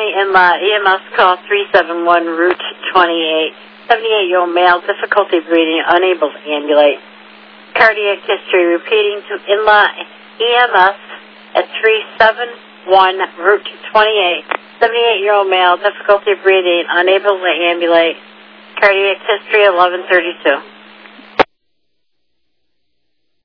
County in-law, EMS call 371, Route 28. 78-year-old male, difficulty breathing, unable to ambulate. Cardiac history, repeating to in-law EMS at 371, Route 28. 78-year-old male, difficulty breathing, unable to ambulate. Cardiac history, 1132.